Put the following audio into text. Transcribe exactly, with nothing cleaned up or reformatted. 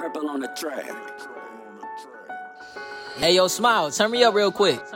Purple on the track. Hey, yo, Smile, turn me up real quick.